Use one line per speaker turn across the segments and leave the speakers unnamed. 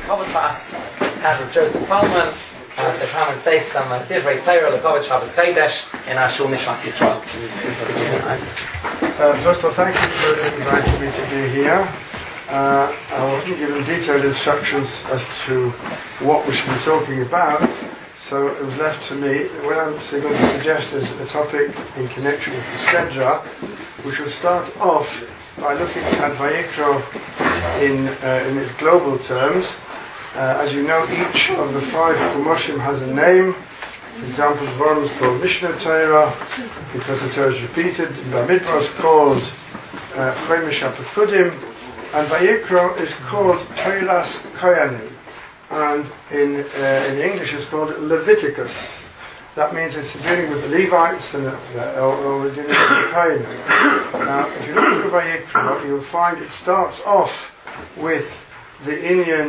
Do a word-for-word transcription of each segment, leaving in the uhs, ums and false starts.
Kovac, Pastor Joseph Coleman, uh, to come and say some uh, Divrei Torah, the Kovac Shabbos Kodesh, in our Shul Nishmas Yisrael.
Uh, first of all, thank you for inviting me to be here. Uh, I wasn't given detailed instructions as to what we should be talking about, so it was left to me. What I'm going to suggest is a topic in connection with the Sedra. We should start off by looking at Vayikra in, uh, in its global terms. Uh, as you know, each of the five Chumoshim has a name. For example, Dvarim is called Mishnah Torah, because the Torah is repeated. Bamidbar is called Chomesh HaPekudim, and Vayikra is called Toras Kohanim, and in uh, in English it's called Leviticus. That means it's dealing with the Levites and uh, or, or dealing with the Kohanim. Now, if you look at Vayikra, you'll find it starts off with the Inyan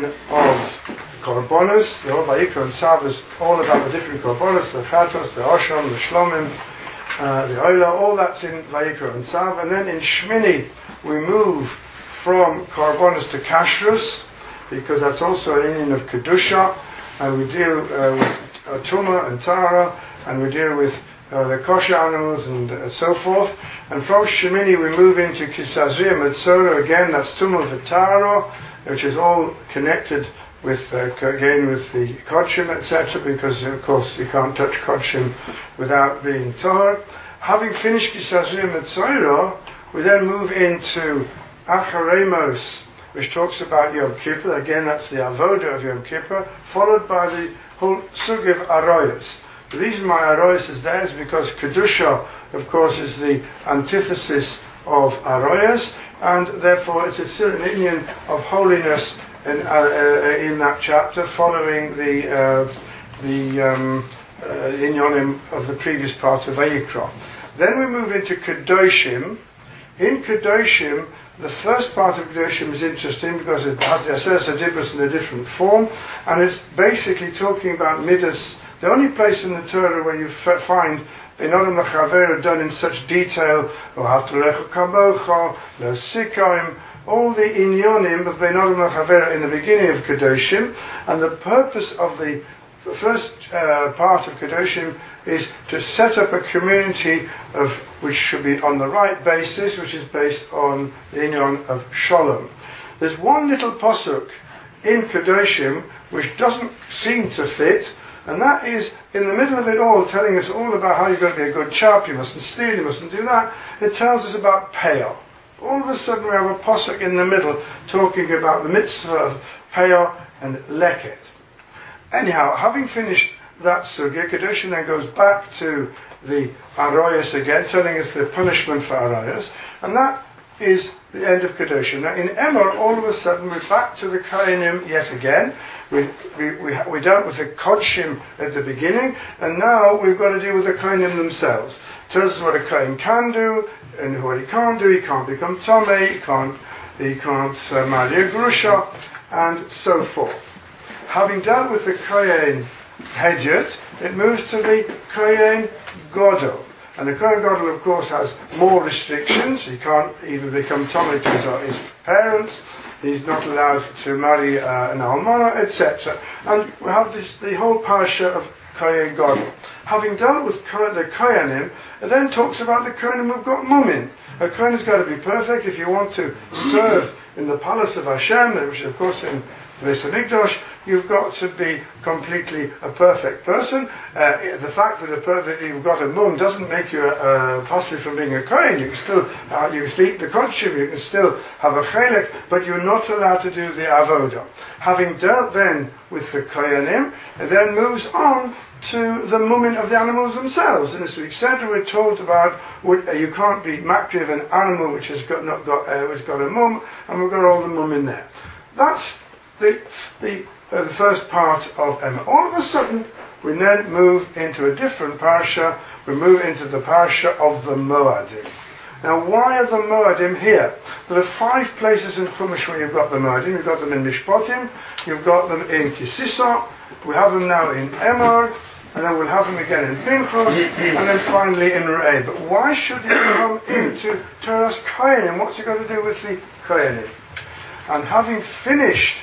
of Korbanos. The whole Vayikra and Tzav is all about the different Korbanos, the Chatos, the Osham, the Shlomim, uh, the Oila, all that's in Vayikra and Tzav. And then in Shmini we move from Korbanos to Kashrus, because that's also an Inyan of Kedusha, and we deal uh, with uh, Tumah and Tara, and we deal with uh, the kosher animals and uh, so forth. And from Shemini we move into Kisazria Metzora, again that's Tumah V'Tara, which is all connected with, uh, again, with the Kodshim, et cetera, because of course you can't touch Kodshim without being Tahor. Having finished Kisazria Metzora, we then move into Acharemos, which talks about Yom Kippur. Again, that's the Avodah of Yom Kippur, followed by the whole Sug of Aroyos. The reason why Aroyos is there is because Kedusha, of course, is the antithesis of Aroyos, and therefore it's still an Inyan of holiness in, uh, uh, in that chapter, following the uh, the um, uh, Inyanim of the previous part of Vayikra. Then we move into Kedoshim. In Kedoshim, the first part of Kedoshim is interesting because it has the Aseret HaDibros in a different form, and it's basically talking about Midas. The only place in the Torah where you f- find Beinodam L'Chaver done in such detail, L'Havtolecha Kabocha, L'Sikoim, all the Inyonim of Beinodam L'Chaver in the beginning of Kedoshim, and the purpose of the first uh, part of Kedoshim is to set up a community of which should be on the right basis, which is based on the Inyon of Shalom. There's one little posuk in Kedoshim which doesn't seem to fit, and that is in the middle of it all, telling us all about how you've got to be a good chap, you mustn't steal, you mustn't do that. It tells us about Peah. All of a sudden we have a posuk in the middle talking about the mitzvah of Peah and Leket. Anyhow, having finished that sugya, Kedoshim then goes back to the Aroyos again, telling us the punishment for Aroyos, and that is the end of Kedoshim. Now in Emor, all of a sudden we're back to the Kohanim yet again. We we we, we dealt with the Kodshim at the beginning, and now we've got to deal with the Kohanim themselves. It tells us what a Kohen can do and what he can't do. He can't become Tomei, he can't he can't uh, marry a Grusha, and so forth. Having dealt with the Kohen Hedyot, it moves to the Kohen Gadol. And the Kohen Gadol, of course, has more restrictions. He can't even become Tomei to his parents. He's not allowed to marry uh, an almana, et cetera. And we have this the whole parasha of Kohen Gadol. Having dealt with Ko- the Kohanim, it then talks about the Kohanim who've got mumin. A Kohen has got to be perfect if you want to serve in the palace of Hashem, which is, of course, in the Beis HaMikdash. You've got to be completely a perfect person. Uh, the fact that, a per- that you've got a mum doesn't make you uh, possibly from being a kohen. You can still uh, you can still eat the kodshim, you can still have a chelek, but you're not allowed to do the avodah. Having dealt then with the kohanim, it then moves on to the mumin of the animals themselves. In this week's Seder we're told about what, uh, you can't be makri of an animal which has got not got uh, which got a mum, and we've got all the mum in there. That's the the Uh, the first part of Emor. All of a sudden, we then move into a different parasha. We move into the parasha of the Moadim. Now, why are the Moadim here? There are five places in Chumash where you've got the Moadim. You've got them in Mishpatim, you've got them in Kisisa, we have them now in Emor, and then we'll have them again in Pinchos, and then finally in Re'eh. But why should you come into Toras Kohanim? What's it got to do with the Kohanim? And having finished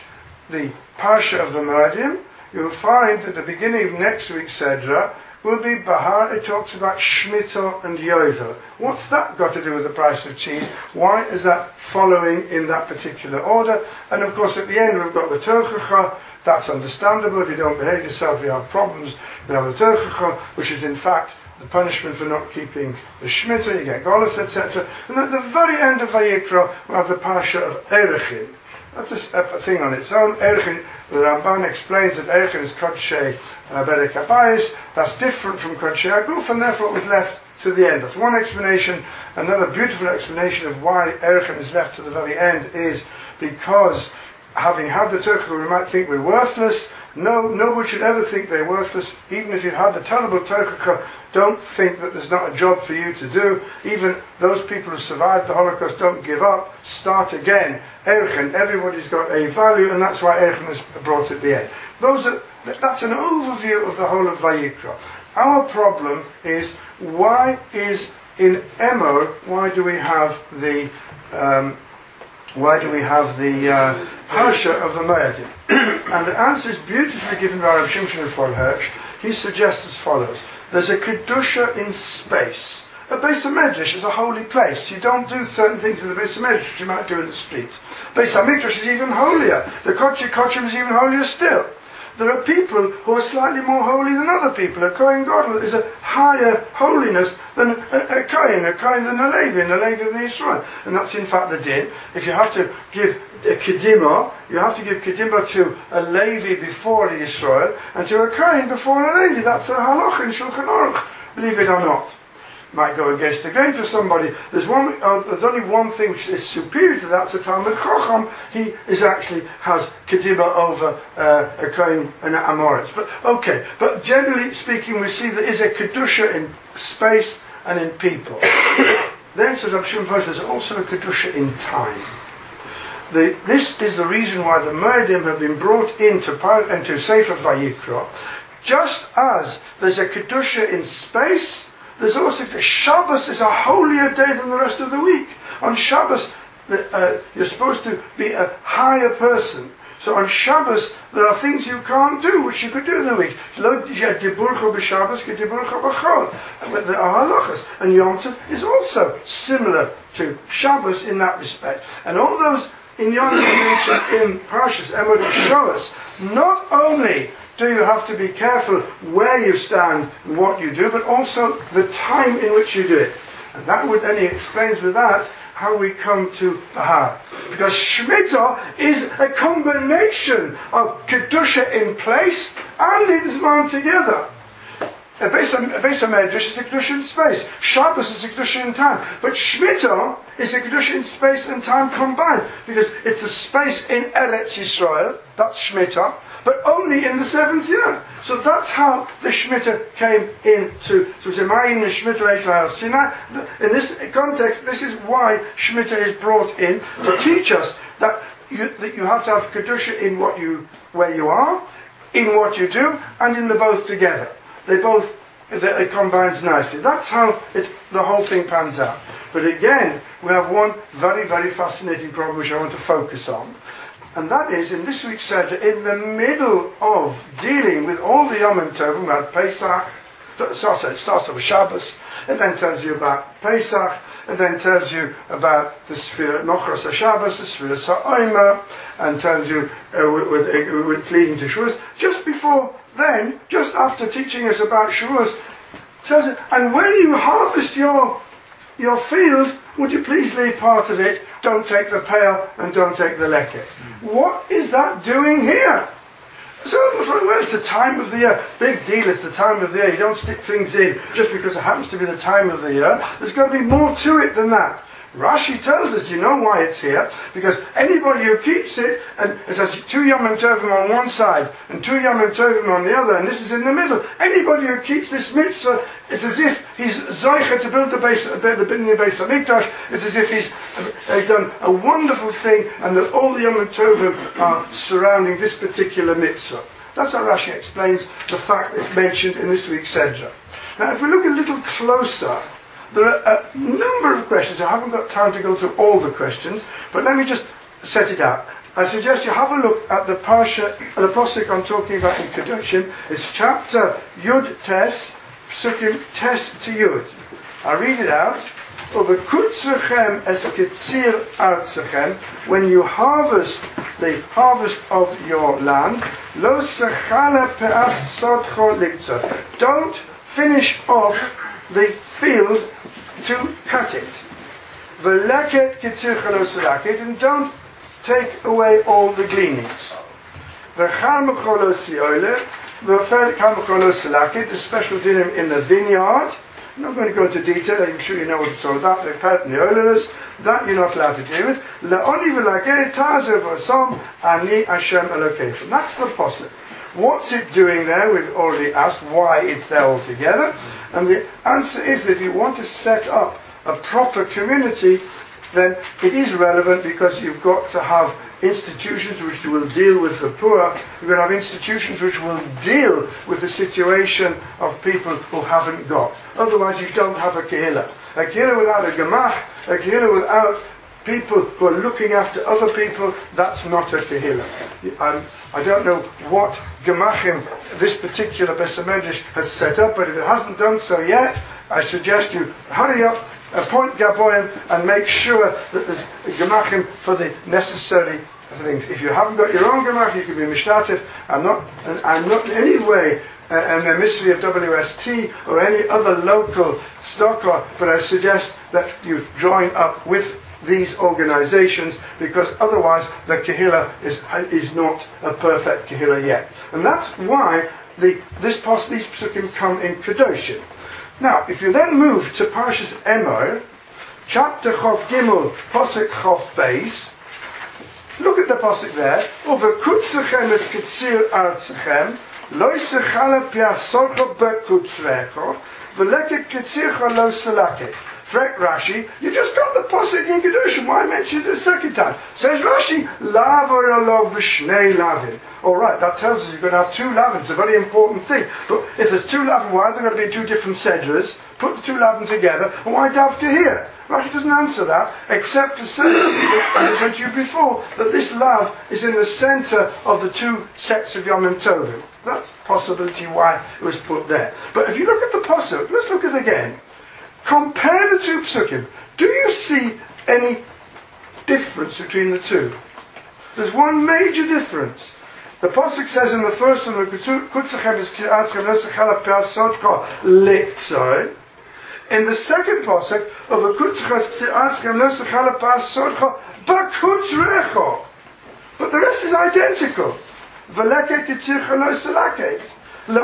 the Parsha of the Moedim, you'll find at the beginning of next week's Sedra will be Bahar. It talks about Shemitah and Yovel. What's that got to do with the price of cheese? Why is that following in that particular order? And of course at the end we've got the Tochacha. That's understandable. If you don't behave yourself, you have problems. We have the Tochacha, which is in fact the punishment for not keeping the Shemitah. You get Golos, et cetera. And at the very end of Vayikra, we have the Parsha of Erechin. That's a, a thing on its own. Erechin, the Ramban explains that Erechin is Kodshei Berek Habayis. That's different from Kodshei Aguf, and therefore it was left to the end. That's one explanation. Another beautiful explanation of why Erechin is left to the very end is because having had the Tochacha, we might think we're worthless. No, nobody should ever think they're worthless. Even if you've had the terrible Tochacha, don't think that there's not a job for you to do. Even those people who survived the Holocaust, don't give up. Start again. Erechin, everybody's got a value, and that's why Erechin is brought at the end. Those are, that's an overview of the whole of Vayikra. Our problem is, why is in Emor, why do we have the um, why do we have the uh, Parsha of the Moedim? And the answer is beautifully given by Rabbi Shimshon and Hirsch. He suggests as follows. There's a Kedusha in space. A Beis HaMedrash is a holy place. You don't do certain things in the Beis HaMedrash which you might do in the street. Beis HaMikdash is even holier. The Kodesh Kodshim is even holier still. There are people who are slightly more holy than other people. A Kohen Gadol is a higher holiness than a, a Kohen, a Kohen than a Levi, and a Levi than Israel. And that's in fact the din. If you have to give a Kedimah, you have to give Kedimah to a Levi before the Israel, and to a Kohen before a Levi. That's a halach in Shulchan Aruch, believe it or not. Might go against the grain for somebody. There's one. Uh, there's only one thing which is superior to that. It's a Talmud Chacham. He is actually has kedibah over uh, a Kohen and an Amoritz. But okay. But generally speaking, we see there is a kedusha in space and in people. Then, says Rabbi Shimon Hirsch, there's also a kedusha in time. The, this is the reason why the Moedim have been brought into into Sefer Vayikra. Just as there's a kedusha in space, there's also Shabbos is a holier day than the rest of the week. On Shabbos, uh, you're supposed to be a higher person. So on Shabbos, there are things you can't do, which you could do in the week. There are halachas. And Yom Tov is also similar to Shabbos in that respect. And all those in Yom Tov mentioned in Parshas Emor show us not only do you have to be careful where you stand and what you do, but also the time in which you do it. And that would, and he explains with that how we come to Bahar. Because Shemitah is a combination of Kedusha in place and in Zman together. A Beis HaMedrash is a Kedusha in space. Shabbos is a Kedusha in time. But Shemitah is a Kedusha in space and time combined. Because it's the space in Eretz Yisrael, that's Shemitah, but only in the seventh year. So that's how the Shemitah came into. So it's a Ma'in and Shemitah Eichel Sinai. In this context, this is why Shemitah is brought in to teach us that you, that you have to have Kedusha in what you, where you are, in what you do, and in the both together. They both, it combines nicely. That's how it, the whole thing pans out. But again, we have one very, very fascinating problem which I want to focus on. And that is, in this week's Seder, in the middle of dealing with all the Yom Tovim, we had Pesach, so it starts with Shabbos, and then tells you about Pesach, and then tells you about the Sfira Nochras HaShabbos, the Sfira Sa'omer, and tells you uh, with, with, with leading to Shavuos. Just before then, just after teaching us about Shavuos, tells you, and when you harvest your your field, would you please leave part of it? Don't take the pail and don't take the leket. Mm-hmm. What is that doing here? So, well, it's the time of the year. Big deal, it's the time of the year. You don't stick things in just because it happens to be the time of the year. There's got to be more to it than that. Rashi tells us, you know why it's here? Because anybody who keeps it, and it has two Yom Tovim on one side and two Yom Tovim on the other, and this is in the middle. Anybody who keeps this mitzvah, it's as if he's zoicha to build the base, the Beis HaMikdash. It's as if he's uh, done a wonderful thing, and that all the Yom Tovim are surrounding this particular mitzvah. That's how Rashi explains the fact it's mentioned in this week's Sedra. Now, if we look a little closer, there are a number of questions. I haven't got time to go through all the questions, but let me just set it out. I suggest you have a look at the parsha, the pasuk I'm talking about in Kedoshim. It's chapter Yud Tes, psukim Tes to Yud. I read it out. Uve'kutzrechem es ketzir artzachem. When you harvest the harvest of your land, lo sechala pe'as sodcho liktzor. Don't finish off the field to cut it. Ve'leket ketzircha lo selakit, and don't take away all the gleanings. Ve'chal mecho lo sioile, ve'fer chal mecho lo selakit, the special dinim in the vineyard. I'm not going to go into detail, I'm sure you know what it's all about. The part in the oilers, that you're not allowed to deal with. La'oni v'lakeh tazer v'asom ani Hashem Elokeichem. That's the pasuk. What's it doing there? We've already asked why it's there altogether. And the answer is that if you want to set up a proper community, then it is relevant because you've got to have institutions which will deal with the poor. You've got to have institutions which will deal with the situation of people who haven't got. Otherwise you don't have a kehillah. A kehillah without a gemach, a kehillah without people who are looking after other people, that's not a kehillah. I, I don't know what gemachim this particular Beis HaMedrash has set up, but if it hasn't done so yet, I suggest you hurry up, appoint Gaboim, and make sure that there's gemachim for the necessary things. If you haven't got your own gemach, you can be mishtatif. I'm not, I'm not in any way uh, an emissary of W S T or any other local stocker, but I suggest that you join up with these organizations, because otherwise the kehillah is is not a perfect kehillah yet. And that's why the this pos, these psukim come in Kedoshim. Now, if you then move to Parshas Emor, chapter Chof Gimel, pasuk Chof Beis, look at the pasuk there. Uve'kutzrechem es ketzir artzachem, lo yisechala piasorcho be'kutzrecho, v'leket ketzircha lo selake. Frek Rashi, you just got the pasuk in Kedoshim. Why mention it a second time? Says Rashi, lavar olov v'shnei lavin. All right, that tells us you're going to have two lavins. It's a very important thing. But if there's two lavin, why are they going to be two different sedras? Put the two lavins together, and why davka here? Rashi doesn't answer that, except to say, as I said to you before, that this lav is in the centre of the two sets of Yom Tovim. That's possibility why it was put there. But if you look at the pasuk, let's look at it again. Compare the two psukim. Do you see any difference between the two? There's one major difference. The pasuk says in the first one, in the second pasuk of but the rest is identical. There's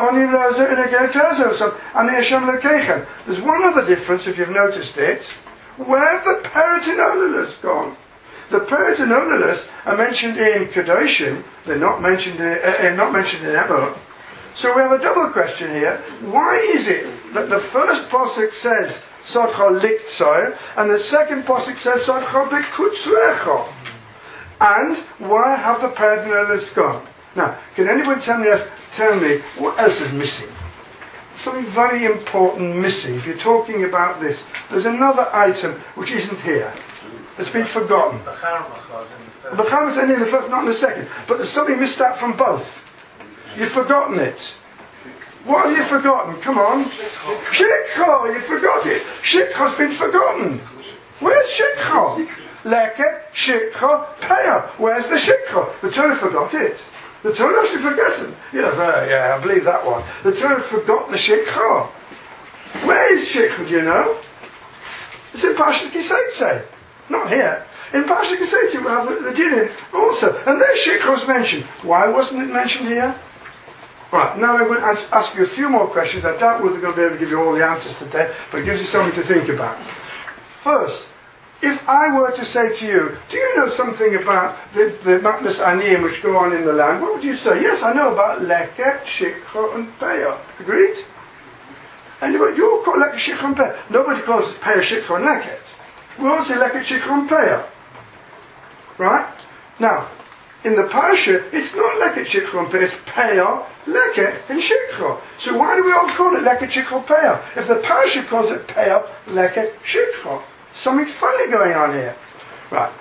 one other difference, if you've noticed it. Where have the peritinolalus gone? The peritinolalus are mentioned in Kedoshim. They're not mentioned in, uh, not mentioned in Emor. So we have a double question here. Why is it that the first pasuk says Sodcha Liktzoir and the second pasuk says Sodcha Bekutzrecho? And why have the peritinolalus gone? Now, can anyone tell me Tell me, what else is missing? Something very important missing. If you're talking about this, there's another item which isn't here. It's been forgotten. The Bacharma is only in the first, not in the second. But there's something missed out from both. You've forgotten it. What have you forgotten? Come on. Shikha, you forgot it. Shikha's been forgotten. Where's Shikha? Leke, Shikha, Peah. Where's the Shikha? The Torah forgot it. The Torah actually forgets it. Yeah, yeah, I believe that one. The Torah forgot the Shikha. Where is Shikha, do you know? It's in Parashat Kiseitze. Not here. In Parashat Kiseitze we have the, the Dinim also. And there Shikha was mentioned. Why wasn't it mentioned here? Right, now I'm going to ask you a few more questions. I doubt we're going to be able to give you all the answers today, but it gives you something to think about. First, if I were to say to you, do you know something about the, the Matnas Aniyim which go on in the land? What would you say? Yes, I know about Leket, Shikha and Peah. Agreed? And you all call Leket, Shikha and Peah. Nobody calls it Peah, Shikha and Leket. We all say Leket, Shikha and Peah. Right? Now, in the parasha, it's not Leket, Shikha and Peah, it's Peah, Leket and Shikha. So why do we all call it Leket, Shikha, Peah? If the parasha calls it Peah, Leket, Shikha. Something's funny going on here. Right.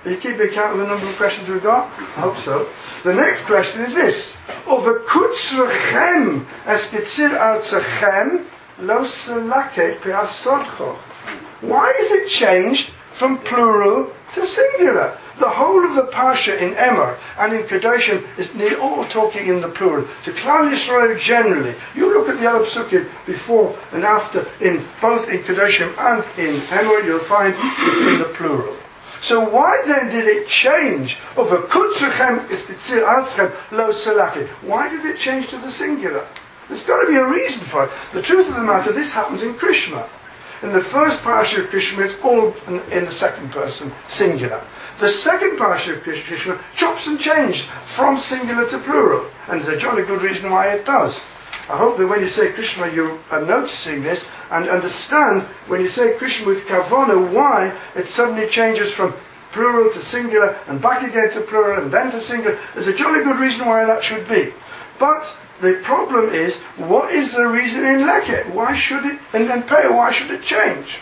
Are you keeping account of the number of questions we've got? I hope so. The next question is this. Uvekutzrechem espitzir artzachem lo selake pe'asodcho. Why is it changed from plural to singular? The whole of the Parsha in Emor and in Kedoshim is nearly all talking in the plural. To Klal Yisrael generally, you look at the other psukim before and after, in both in Kedoshim and in Emor, you'll find it's in the plural. So why then did it change? Over Kutzrechem ispitzir artzachem lo selake. Why did it change to the singular? There's got to be a reason for it. The truth of the matter, this happens in Krishma. In the first Parsha of Krishma, it's all in, in the second person, singular. The second Parsha of Krishma chops and changes from singular to plural. And there's a jolly good reason why it does. I hope that when you say Krishma, you are noticing this and understand when you say Krishma with kavana why it suddenly changes from plural to singular and back again to plural and then to singular. There's a jolly good reason why that should be. But the problem is, what is the reason in Leket? Why should it, and then Peah, why should it change?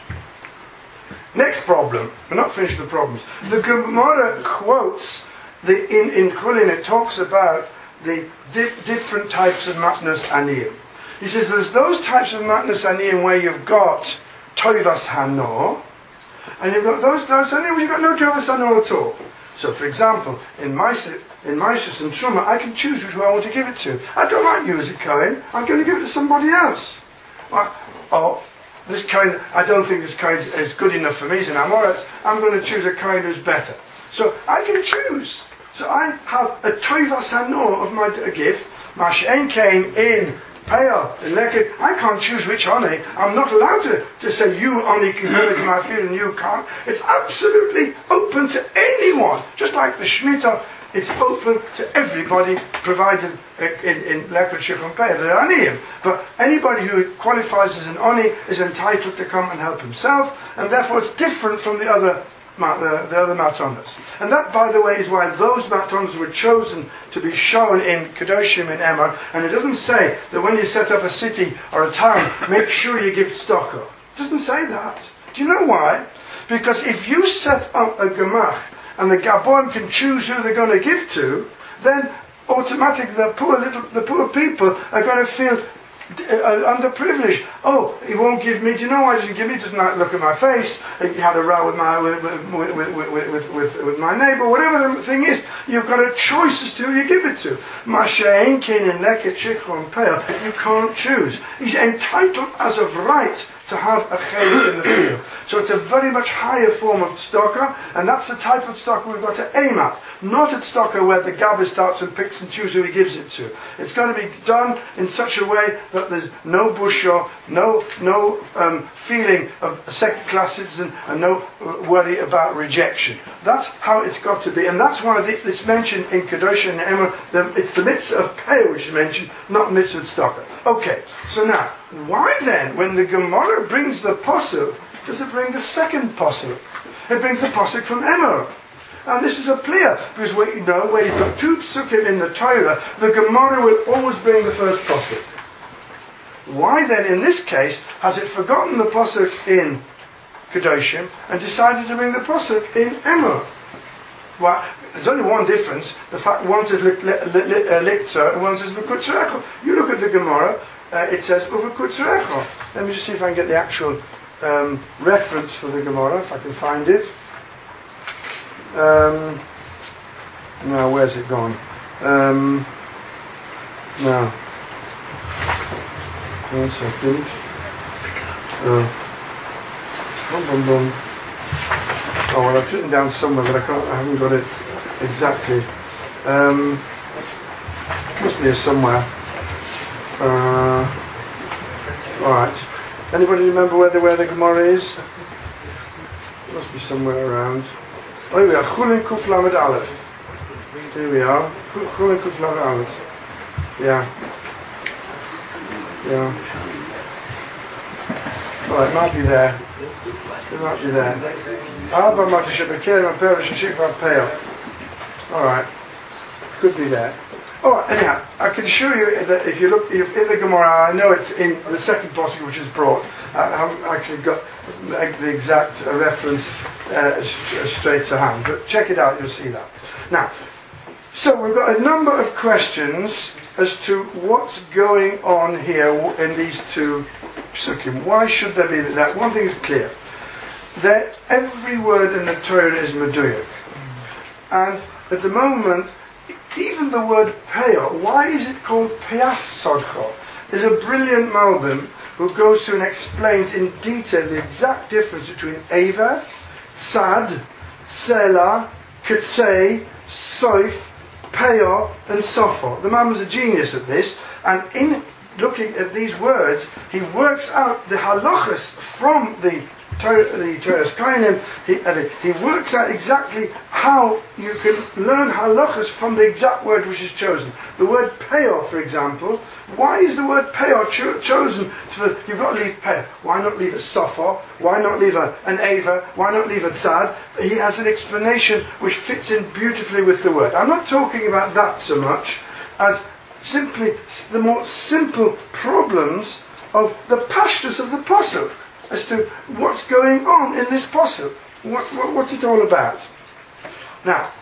Next problem. We're not finished with the problems. The Gemara quotes, the, in, in Chulin it talks about the di- different types of matnas aniyim. He says there's those types of matnas aniyim where you've got toivas hanor, and you've got those those aniyim where you've got no toivas hanor at all. So, for example, in my in Maishus and Truma, I can choose which one I want to give it to. I don't like you as a Kohen. I'm going to give it to somebody else. Well, oh, this Kohen, I don't think this Kohen is good enough for me as an Amoritz. I'm going to choose a Kohen who's better. So I can choose. So I have a toivas hanor of my gift. Mashen came in Peah and Leket. I can't choose which oni. I'm not allowed to, to say you oni can go into my field and you can't. It's absolutely open to anyone. Just like the Shemitah, it's open to everybody, provided in, in Leket, Shich, and Peah. They're aniyim. But anybody who qualifies as an oni is entitled to come and help himself, and therefore it's different from the other The, the other matonas. And that, by the way, is why those matonas were chosen to be shown in Kedoshim in Emor. And it doesn't say that when you set up a city or a town, make sure you give tzedakah. It doesn't say that. Do you know why? Because if you set up a gemach and the gaboim can choose who they're going to give to, then automatically the poor little, the poor people are going to feel Uh, underprivileged. Oh, he won't give me. Do you know why he doesn't give me? He doesn't like look at my face. He had a row with my with with with with, with, with, with my neighbour. Whatever the thing is, you've got a choice as to who you give it to. Mashein kin and Leket, Shikha and Peah. You can't choose. He's entitled as of right to have a chayil in the field. So it's a very much higher form of tzedakah, and that's the type of tzedakah we've got to aim at. Not at tzedakah where the gabbai starts and picks and chooses who he gives it to. It's got to be done in such a way that there's no busha, no no um, feeling of a second-class citizen, and no worry about rejection. That's how it's got to be, and that's why it's mentioned in Kedosh and Emor. It's the mitzvah of Peah which is mentioned, not mitzvah tzedakah. Okay, so now, why then, when the Gemara brings the posuk, does it bring the second posuk? It brings the posuk from Emor. And this is a clear, because we, you know, when you've got two psukim in the Torah, the Gemara will always bring the first posuk. Why then, in this case, has it forgotten the posuk in Kedoshim and decided to bring the posuk in Emor? Well, there's only one difference. The fact one says Liktzer and one says V'kutzrecho. You look at the Gemara, uh, it says V'kutzrecho. Let me just see if I can get the actual um, reference for the Gemara, if I can find it. Um, now, where's it gone? Um, now, one second. Uh, boom, boom, boom. Oh, well, I've written down somewhere, but I can't. I haven't got it exactly. Um, must be here somewhere. Uh, all right. Anybody remember where the where the Gemara is? It must be somewhere around. Oh, here we are. Chulin Kuf Lamed Aleph. Here we are. Chulin Kuf Lamed Aleph. Yeah. Yeah. All right, it might be there. It might be there. Abba Matisha Bekerim and Perish and Shikha and Peah. All right. Could be there. Oh, anyhow, I can assure you that if you look if in the Gemara, I know it's in the second passage which is brought. I haven't actually got the exact uh, reference uh, straight to hand, but check it out, you'll see that. Now, so we've got a number of questions as to what's going on here in these two psukim. Why should there be that? One thing is clear, that every word in the Torah is meduyek. And at the moment, even the word peah, why is it called peas sodcho? There's a brilliant Malbim who goes through and explains in detail the exact difference between Eva, Tzad, Sela, Ketzei, Soif, Peah and Sofo. The man was a genius at this, and in looking at these words, he works out the halachas from the the Torah's Kohanim. He, uh, he works out exactly how you can learn halachas from the exact word which is chosen. The word peah, for example, why is the word peah cho- chosen? To, you've got to leave peah. Why not leave a sofa? Why not leave a, an ava? Why not leave a tzad? He has an explanation which fits in beautifully with the word. I'm not talking about that so much as simply the more simple problems of the pashtus of the pasuk, as to what's going on in this pasuk. What, what, what's it all about? Now,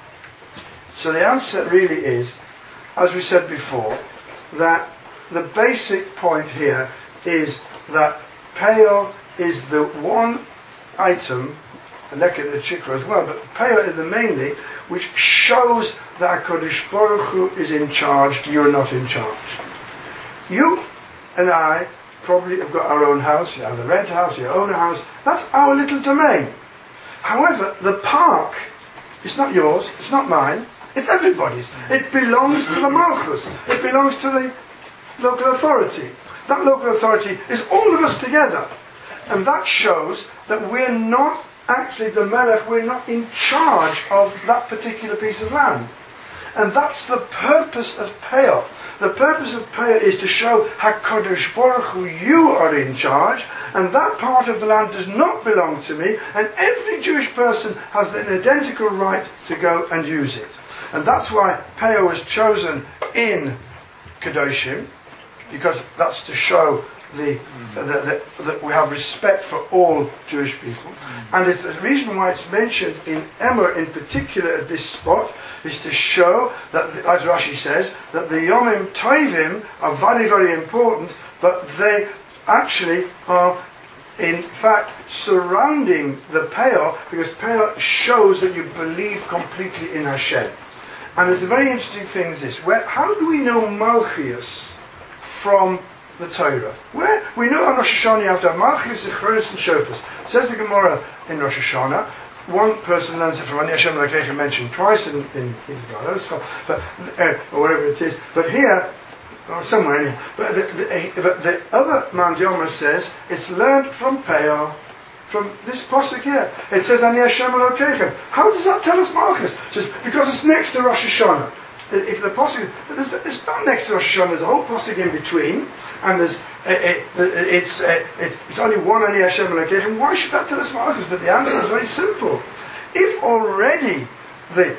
so the answer really is, as we said before, that the basic point here is that peah is the one item, and leket and shikra as well, but peah is the mainly, which shows that HaKadosh Baruch Hu is in charge, you're not in charge. You and I probably have got our own house, you have a rent house, you own a house, that's our little domain. However, the park is not yours, it's not mine, it's everybody's. It belongs to the Malchus, it belongs to the local authority. That local authority is all of us together. And that shows that we're not actually the Melech, we're not in charge of that particular piece of land. And that's the purpose of peah. The purpose of peah is to show HaKadosh Baruch Hu, you are in charge, and that part of the land does not belong to me, and every Jewish person has an identical right to go and use it. And that's why peah was chosen in Kedoshim, because that's to show the, the, the, that we have respect for all Jewish people. And it's, the reason why it's mentioned in Emor in particular at this spot is to show that, the, as Rashi says, that the Yomim Tovim are very, very important, but they actually are in fact surrounding the peah, because peah shows that you believe completely in Hashem. And there's a very interesting thing is this, where, how do we know Malchias from the Torah? Where we know on Rosh Hashanah you have to have Malchus, Zichronis and Shofars. Says the Gemara in Rosh Hashanah, one person learns it from Ani Hashem Elokeichem mentioned twice in in, in but uh, or whatever it is. But here, or somewhere anyway. But the, the, but the other Man Yomer says it's learned from peah, from this pasuk here. It says Ani Hashem Elokeichem. How does that tell us Malchus? It says because it's next to Rosh Hashanah. If the pasuk, it's not next to Rosh Hashanah. There's a whole pasuk in between, and there's uh, it, it's uh, it, it's only one Ani Hashem Elokeichem. Why should that tell us Malchus? But the answer is very simple. If already the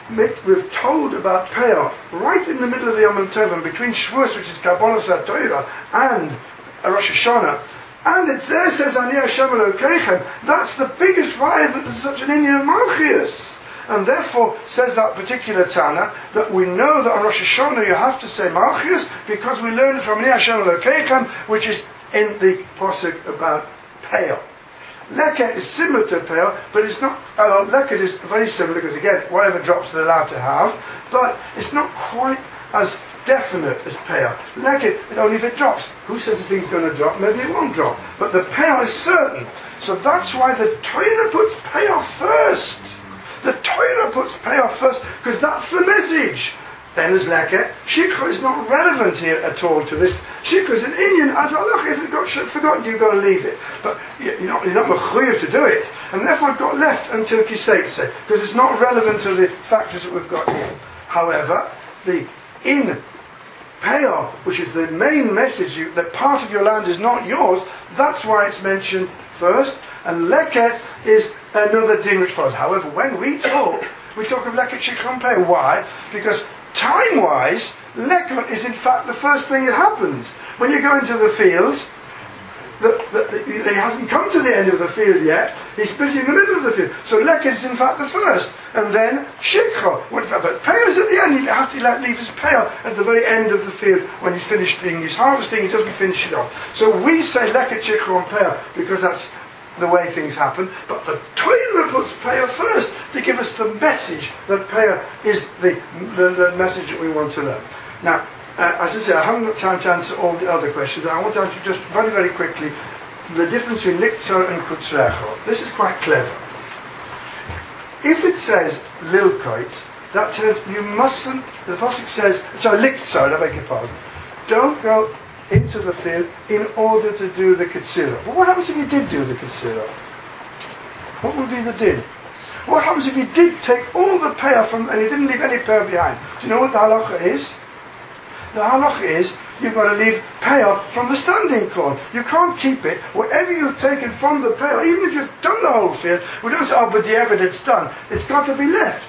we've told about peah right in the middle of the Yom Tovim between Shavuos, which is Kabbalah Torah, and Rosh Hashanah, and it there says Ani Hashem Elokeichem, that's the biggest raya that there's such an Indian Malchias. And therefore, says that particular Tana, that we know that on Rosh Hashanah you have to say Malchus, because we learn from Ani Hashem Elokeichem, which is in the pasuk about peah. Leket is similar to peah, but it's not. Uh, Leket is very similar because again, whatever drops they're allowed to have, but it's not quite as definite as peah. Leket, only if it drops. Who says the thing's going to drop? Maybe it won't drop. But the peah is certain. So that's why the Torah puts peah first. The Torah puts peah first because that's the message. Then there's leket. Shikha is not relevant here at all to this. Shikha is an Indian. As well, look, if it got forgotten, you've got to leave it. But you're not, you're not mechuyev to do it. And therefore it got left until Kiseitse, because it's not relevant to the factors that we've got here. However, the in peah, which is the main message, you, that part of your land is not yours, that's why it's mentioned first. And leket is another din which follows. However, when we talk, we talk of leket shikha and peah. Why? Because time-wise, lekot is in fact the first thing that happens. When you go into the field, the, the, the, he hasn't come to the end of the field yet, he's busy in the middle of the field. So lekot is in fact the first. And then shikha. But payah is at the end. He has to leave his payah at the very end of the field when he's finished doing his harvesting. He doesn't finish it off. So we say lekot, shikha, and payah because that's the way things happen. But the Torah puts payah first to give us the message that payah is the, the, the message that we want to learn. Now, uh, as I say, I haven't got time to answer all the other questions. I want to answer just very, very quickly the difference between liktzar and kutzrecho. This is quite clever. If it says lilkoit, that tells you mustn't, the pasuk says, sorry, liktzar, I beg your pardon, don't go into the field in order to do the ketzirah. But what happens if you did do the ketzirah? What would be the din? What happens if you did take all the payah from, and you didn't leave any payah behind? Do you know what the halacha is? The halacha is, you've got to leave payah from the standing corn. You can't keep it. Whatever you've taken from the payah, even if you've done the whole field, we don't say, oh, but the evidence done. It's got to be left.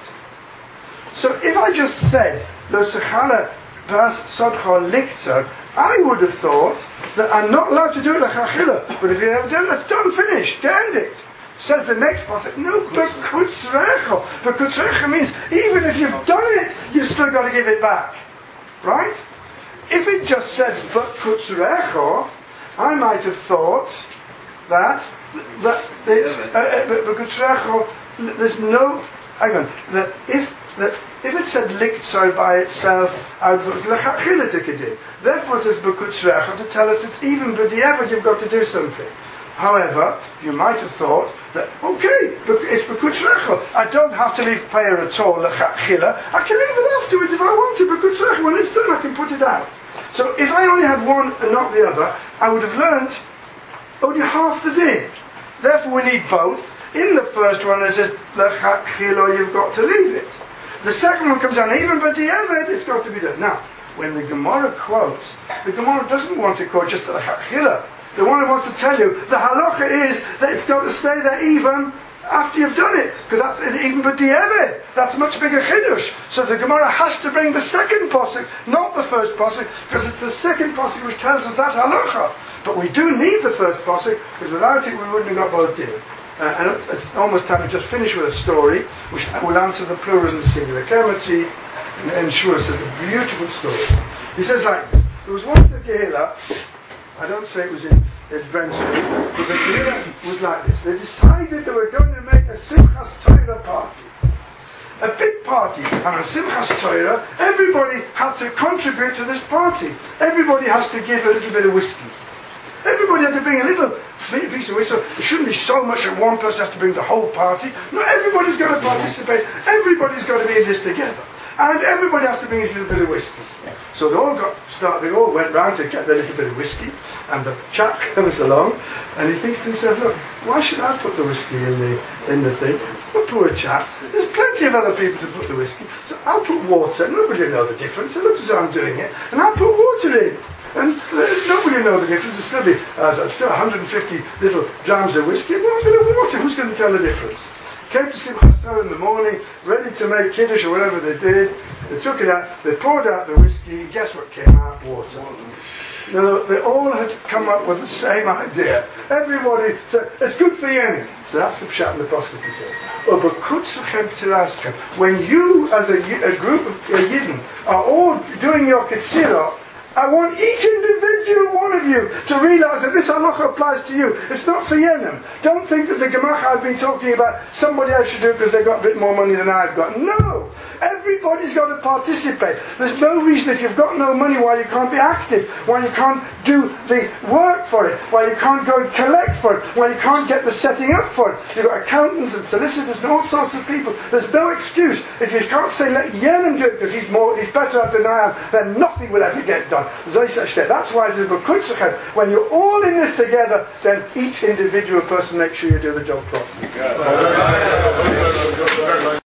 So if I just said, lo sechala bas sodcha liktzar, I would have thought that I'm not allowed to do it like achila. But if you ever do it, it's done, finished, end it. Says the next pasuk, no, but kutzrecho. But kutzrecho means, even if you've done it, you've still got to give it back. Right? If it just said but kutzrecho, I might have thought that that it's uh, but kutzrecho. There's no. Hang on. That if that if it said liktzar by itself, I would have thought it's lechachila tikadin. Therefore, it says but kutzrecho to tell us it's even b'diavad you've got to do something. However, you might have thought that, okay, it's b'kutzrecha. I don't have to leave payah at all, l'chachila. I can leave it afterwards if I want to, b'kutzrecha. When it's done, I can put it out. So if I only had one and not the other, I would have learnt only half the din. Therefore, we need both. In the first one, it says, l'chachila, you've got to leave it. The second one comes down, even b'diavad, it's got to be done. Now, when the Gemara quotes, the Gemara doesn't want to quote just the l'chachila. The one who wants to tell you the halacha is that it's got to stay there even after you've done it, because that's even b'diavad. That's a much bigger chiddush. So the Gemara has to bring the second pasuk, not the first pasuk, because it's the second pasuk which tells us that halacha. But we do need the first pasuk, because without it we wouldn't have got both din. Uh, and it's almost time to just finish with a story, which will answer the plurals and singular. Kermati and Shua says a beautiful story. He says like this: there was once a Gehila. I don't say it was in, in Brentford, but the Gehila was like this. They decided they were going to make a Simchas Torah party. A big party. And on Simchas Torah, everybody had to contribute to this party. Everybody has to give a little bit of whiskey. Everybody had to bring a little piece of whiskey. It shouldn't be so much that one person has to bring the whole party. No, everybody's got to participate. Everybody's got to be in this together. And everybody has to bring his little bit of whiskey. So they all got started, they all went round to get their little bit of whiskey, and the chap comes along, and he thinks to himself, look, why should I put the whiskey in the in the thing? Well, poor chap, there's plenty of other people to put the whiskey, so I'll put water, nobody will know the difference, it looks as though I'm doing it, and I'll put water in. And uh, nobody will know the difference, there's still be uh, still one hundred fifty little drams of whiskey, but a bit of water, who's going to tell the difference? Came to Simchas Torah in the morning, ready to make kiddush or whatever they did. They took it out, they poured out the whiskey, guess what came out? Water. You know, they all had come up with the same idea. Everybody said, it's good for you. So that's the pshat in the Pasuk, he says. Oh, but kutzechem tziraschem. When you, as a, a group of uh, Yidden, are all doing your ketzirah, I want each individual one of you to realize that this halacha applies to you. It's not for Yenim. Don't think that the Gemacha I've been talking about, somebody else should do it because they've got a bit more money than I've got. No! Everybody's got to participate. There's no reason if you've got no money why you can't be active, why you can't do the work for it, why you can't go and collect for it, why you can't get the setting up for it. You've got accountants and solicitors and all sorts of people. There's no excuse. If you can't say let Yenim do it because he's more, he's better at it than I am, then nothing will ever get done. That's why it says, when you're all in this together, then each individual person makes sure you do the job properly.